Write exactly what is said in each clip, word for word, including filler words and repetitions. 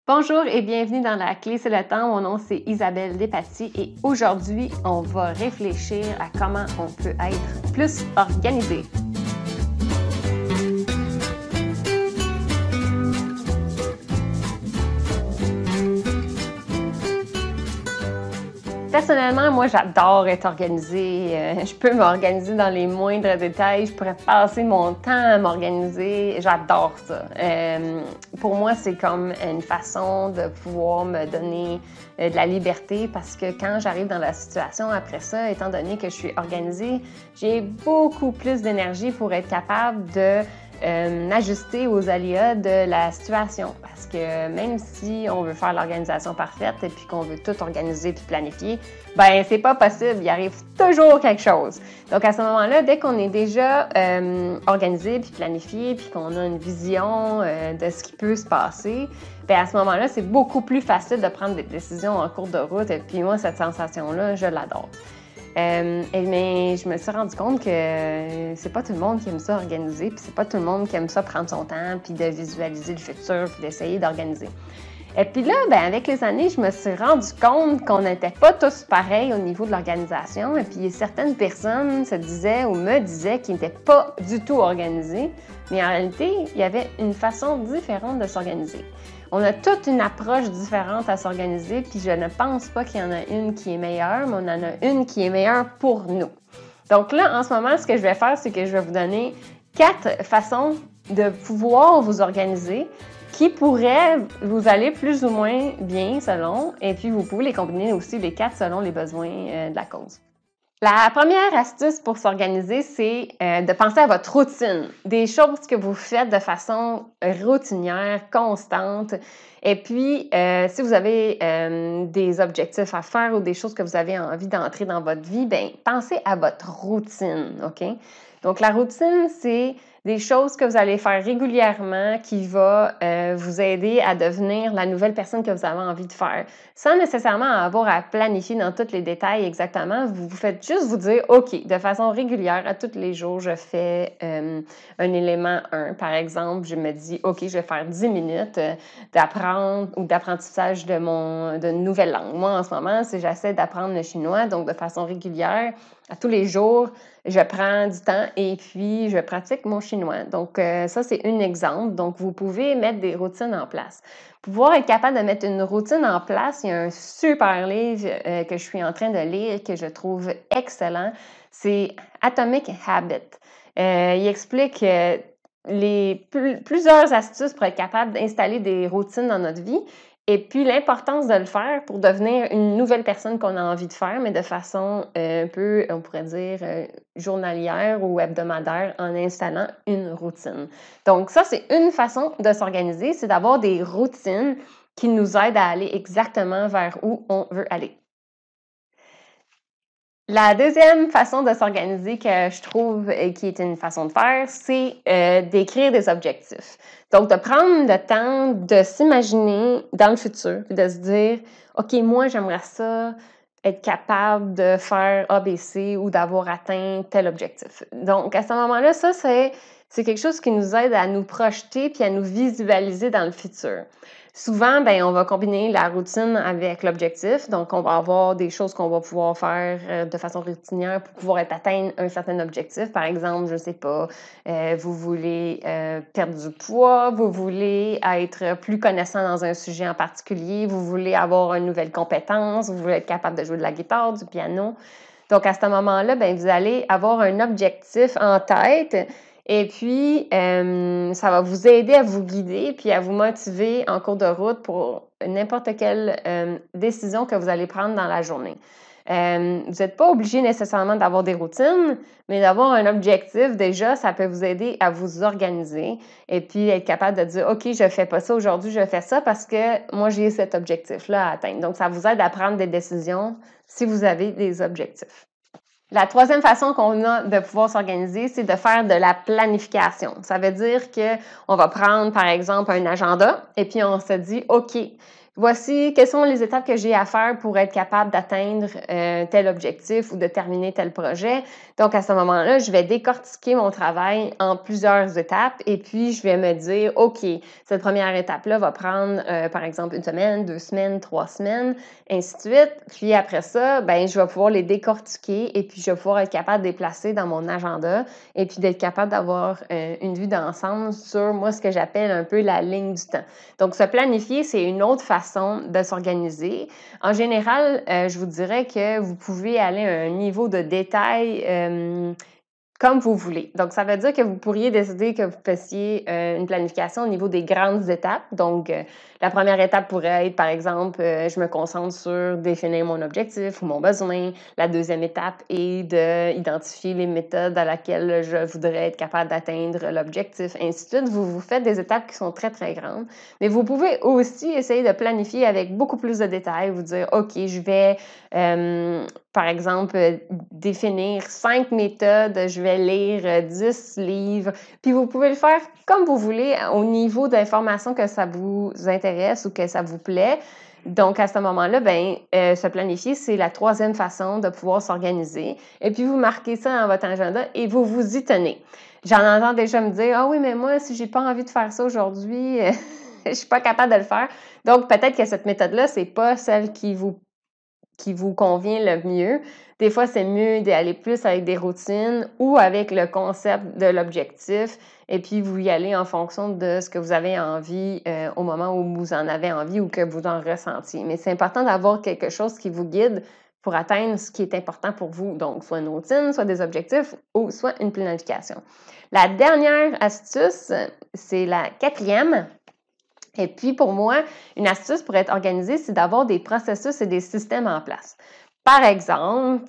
Bonjour et bienvenue dans La Clé, c'est le temps. Mon nom, c'est Isabelle Despatie et aujourd'hui, on va réfléchir à comment on peut être plus organisé. Personnellement, moi, j'adore être organisée. Euh, je peux m'organiser dans les moindres détails. Je pourrais passer mon temps à m'organiser. J'adore ça. Euh, pour moi, c'est comme une façon de pouvoir me donner euh, de la liberté parce que quand j'arrive dans la situation après ça, étant donné que je suis organisée, j'ai beaucoup plus d'énergie pour être capable de Euh, m'ajuster aux aléas de la situation. Parce que même si on veut faire l'organisation parfaite et puis qu'on veut tout organiser puis planifier, ben c'est pas possible. Il arrive toujours quelque chose. Donc à ce moment-là, dès qu'on est déjà euh, organisé puis planifié puis qu'on a une vision euh, de ce qui peut se passer, ben à ce moment-là, c'est beaucoup plus facile de prendre des décisions en cours de route. Et puis moi, cette sensation-là, je l'adore. Euh, et, mais je me suis rendu compte que c'est pas tout le monde qui aime ça organiser, puis c'est pas tout le monde qui aime ça prendre son temps, puis de visualiser le futur, puis d'essayer d'organiser. Et puis là, ben, avec les années, je me suis rendu compte qu'on n'était pas tous pareils au niveau de l'organisation. Et puis certaines personnes se disaient ou me disaient qu'ils n'étaient pas du tout organisés, mais en réalité, il y avait une façon différente de s'organiser. On a toute une approche différente à s'organiser, puis je ne pense pas qu'il y en a une qui est meilleure, mais on en a une qui est meilleure pour nous. Donc là, en ce moment, ce que je vais faire, c'est que je vais vous donner quatre façons de pouvoir vous organiser qui pourraient vous aller plus ou moins bien selon, et puis vous pouvez les combiner aussi les quatre selon les besoins euh, de la cause. La première astuce pour s'organiser, c'est euh, de penser à votre routine, des choses que vous faites de façon routinière, constante. Et puis, euh, si vous avez euh, des objectifs à faire ou des choses que vous avez envie d'entrer dans votre vie, bien, pensez à votre routine, OK? Donc, la routine, c'est des choses que vous allez faire régulièrement qui va euh, vous aider à devenir la nouvelle personne que vous avez envie de faire. Sans nécessairement avoir à planifier dans tous les détails exactement, vous, vous faites juste vous dire, OK, de façon régulière, à tous les jours, je fais euh, un élément un. Par exemple, je me dis, OK, je vais faire dix minutes euh, d'apprendre ou d'apprentissage de mon de nouvelle langue. Moi, en ce moment, c'est j'essaie d'apprendre le chinois, donc de façon régulière, à tous les jours, je prends du temps et puis je pratique mon chinois. Donc, euh, ça, c'est un exemple. Donc, vous pouvez mettre des routines en place. Pour pouvoir être capable de mettre une routine en place, il y a un super livre euh, que je suis en train de lire que je trouve excellent. C'est Atomic Habits. Euh, il explique euh, les, pl- plusieurs astuces pour être capable d'installer des routines dans notre vie. Et puis, l'importance de le faire pour devenir une nouvelle personne qu'on a envie de faire, mais de façon euh, un peu, on pourrait dire, euh, journalière ou hebdomadaire en installant une routine. Donc, ça, c'est une façon de s'organiser, c'est d'avoir des routines qui nous aident à aller exactement vers où on veut aller. La deuxième façon de s'organiser que je trouve et qui est une façon de faire, c'est euh, d'écrire des objectifs. Donc, de prendre le temps de s'imaginer dans le futur, puis de se dire, OK, moi, j'aimerais ça être capable de faire A B C ou d'avoir atteint tel objectif. Donc, à ce moment-là, ça, c'est, c'est quelque chose qui nous aide à nous projeter puis à nous visualiser dans le futur. Souvent, ben, on va combiner la routine avec l'objectif. Donc, on va avoir des choses qu'on va pouvoir faire euh, de façon routinière pour pouvoir être atteindre un certain objectif. Par exemple, je ne sais pas, euh, vous voulez euh, perdre du poids, vous voulez être plus connaissant dans un sujet en particulier, vous voulez avoir une nouvelle compétence, vous voulez être capable de jouer de la guitare, du piano. Donc, à ce moment-là, ben, vous allez avoir un objectif en tête. Et puis, euh, ça va vous aider à vous guider puis à vous motiver en cours de route pour n'importe quelle euh, décision que vous allez prendre dans la journée. Euh, vous n'êtes pas obligé nécessairement d'avoir des routines, mais d'avoir un objectif, déjà, ça peut vous aider à vous organiser et puis être capable de dire, OK, je ne fais pas ça aujourd'hui, je fais ça parce que moi, j'ai cet objectif-là à atteindre. Donc, ça vous aide à prendre des décisions si vous avez des objectifs. La troisième façon qu'on a de pouvoir s'organiser, c'est de faire de la planification. Ça veut dire qu'on va prendre, par exemple, un agenda et puis on se dit, OK, voici quelles sont les étapes que j'ai à faire pour être capable d'atteindre euh, tel objectif ou de terminer tel projet. Donc, à ce moment-là, je vais décortiquer mon travail en plusieurs étapes et puis je vais me dire, OK, cette première étape-là va prendre, euh, par exemple, une semaine, deux semaines, trois semaines, ainsi de suite. Puis après ça, ben, je vais pouvoir les décortiquer et puis je vais pouvoir être capable de les placer dans mon agenda et puis d'être capable d'avoir euh, une vue d'ensemble sur, moi, ce que j'appelle un peu la ligne du temps. Donc, se planifier, c'est une autre façon de s'organiser. En général, euh, je vous dirais que vous pouvez aller à un niveau de détail euh, comme vous voulez. Donc, ça veut dire que vous pourriez décider que vous fassiez euh, une planification au niveau des grandes étapes. Donc, euh, la première étape pourrait être, par exemple, euh, je me concentre sur définir mon objectif ou mon besoin. La deuxième étape est d'identifier les méthodes à laquelle je voudrais être capable d'atteindre l'objectif, ainsi de suite. Vous vous faites des étapes qui sont très, très grandes. Mais vous pouvez aussi essayer de planifier avec beaucoup plus de détails. Vous dire, OK, je vais, euh, par exemple, définir cinq méthodes. Je vais lire dix livres. Puis vous pouvez le faire comme vous voulez au niveau d'informations que ça vous intéresse ou que ça vous plaît. Donc, à ce moment-là, ben, euh, se planifier, c'est la troisième façon de pouvoir s'organiser. Et puis, vous marquez ça dans votre agenda et vous vous y tenez. J'en entends déjà me dire, « Ah oui, mais moi, si j'ai pas envie de faire ça aujourd'hui, je suis pas capable de le faire. » Donc, peut-être que cette méthode-là, c'est pas celle qui vous qui vous convient le mieux. Des fois, c'est mieux d'aller plus avec des routines ou avec le concept de l'objectif et puis vous y allez en fonction de ce que vous avez envie euh, au moment où vous en avez envie ou que vous en ressentiez. Mais c'est important d'avoir quelque chose qui vous guide pour atteindre ce qui est important pour vous. Donc, soit une routine, soit des objectifs ou soit une planification. La dernière astuce, c'est la quatrième. Et puis, pour moi, une astuce pour être organisée, c'est d'avoir des processus et des systèmes en place. Par exemple,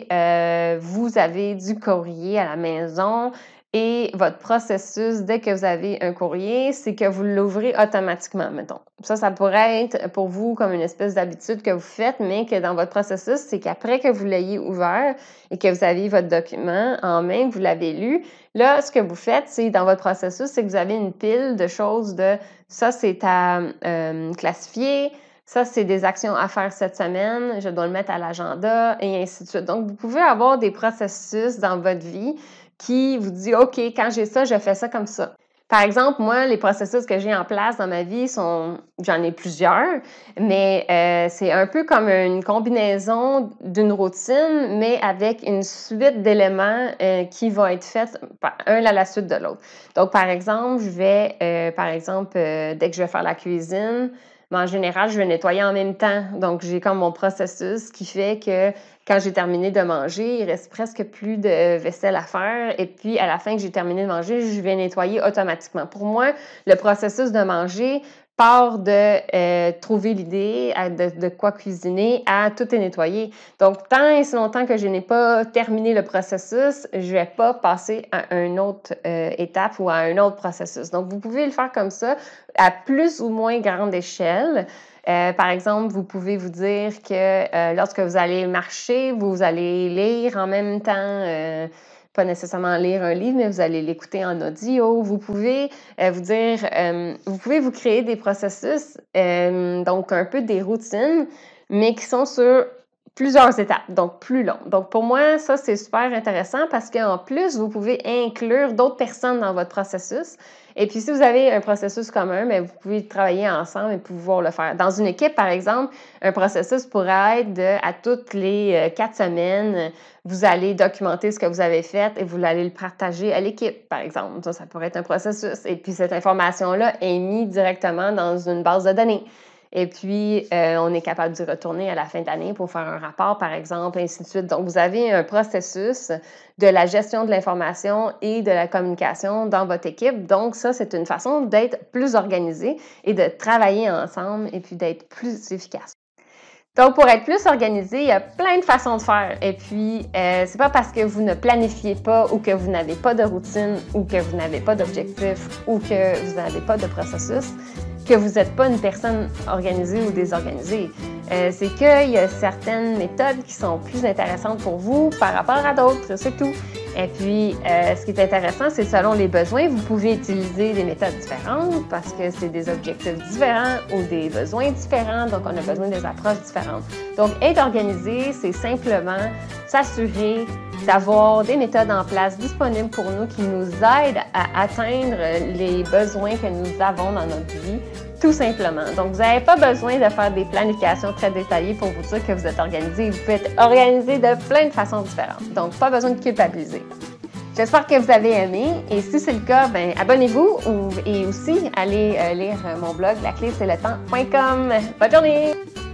euh, vous avez du courrier à la maison et votre processus, dès que vous avez un courrier, c'est que vous l'ouvrez automatiquement, mettons. Ça, ça pourrait être pour vous comme une espèce d'habitude que vous faites, mais que dans votre processus, c'est qu'après que vous l'ayez ouvert et que vous avez votre document en main, que vous l'avez lu, là, ce que vous faites, c'est dans votre processus, c'est que vous avez une pile de choses de ça, c'est à euh, classifier, ça, c'est des actions à faire cette semaine, je dois le mettre à l'agenda et ainsi de suite. Donc, vous pouvez avoir des processus dans votre vie qui vous dit, OK, quand j'ai ça, je fais ça comme ça. Par exemple, moi, les processus que j'ai en place dans ma vie sont, j'en ai plusieurs, mais euh, c'est un peu comme une combinaison d'une routine, mais avec une suite d'éléments euh, qui vont être faits un à la suite de l'autre. Donc, par exemple, je vais, euh, par exemple, euh, dès que je vais faire la cuisine, mais en général, je vais nettoyer en même temps. Donc, j'ai comme mon processus qui fait que quand j'ai terminé de manger, il reste presque plus de vaisselle à faire. Et puis, à la fin que j'ai terminé de manger, je vais nettoyer automatiquement. Pour moi, le processus de manger part de euh, trouver l'idée de, de quoi cuisiner à tout est nettoyé. Donc, tant et si longtemps que je n'ai pas terminé le processus, je ne vais pas passer à une autre euh, étape ou à un autre processus. Donc, vous pouvez le faire comme ça à plus ou moins grande échelle. Euh, par exemple, vous pouvez vous dire que euh, lorsque vous allez marcher, vous allez lire en même temps, euh, pas nécessairement lire un livre, mais vous allez l'écouter en audio. Vous pouvez euh, vous dire, euh, vous pouvez vous créer des processus, euh, donc un peu des routines, mais qui sont sur plusieurs étapes, donc plus long. Donc, pour moi, ça, c'est super intéressant parce qu'en plus, vous pouvez inclure d'autres personnes dans votre processus. Et puis, si vous avez un processus commun, bien, vous pouvez travailler ensemble et pouvoir le faire. Dans une équipe, par exemple, un processus pourrait être de, à toutes les quatre semaines, vous allez documenter ce que vous avez fait et vous allez le partager à l'équipe, par exemple. Ça, ça pourrait être un processus. Et puis, cette information-là est mise directement dans une base de données. Et puis, euh, on est capable d'y retourner à la fin de l'année pour faire un rapport, par exemple, ainsi de suite. Donc, vous avez un processus de la gestion de l'information et de la communication dans votre équipe. Donc, ça, c'est une façon d'être plus organisé et de travailler ensemble et puis d'être plus efficace. Donc, pour être plus organisé, il y a plein de façons de faire. Et puis, euh, c'est pas parce que vous ne planifiez pas ou que vous n'avez pas de routine ou que vous n'avez pas d'objectif ou que vous n'avez pas de processus que vous n'êtes pas une personne organisée ou désorganisée. Euh, c'est qu'il y a certaines méthodes qui sont plus intéressantes pour vous par rapport à d'autres, c'est tout. Et puis, euh, ce qui est intéressant, c'est selon les besoins, vous pouvez utiliser des méthodes différentes parce que c'est des objectifs différents ou des besoins différents, donc on a besoin des approches différentes. Donc, être organisé, c'est simplement s'assurer d'avoir des méthodes en place disponibles pour nous qui nous aident à atteindre les besoins que nous avons dans notre vie, tout simplement. Donc, vous n'avez pas besoin de faire des planifications très détaillées pour vous dire que vous êtes organisé. Vous pouvez être organisé de plein de façons différentes. Donc, pas besoin de culpabiliser. J'espère que vous avez aimé et si c'est le cas, ben, abonnez-vous ou, et aussi allez euh, lire mon blog la clé c'est le temps point com. Bonne journée!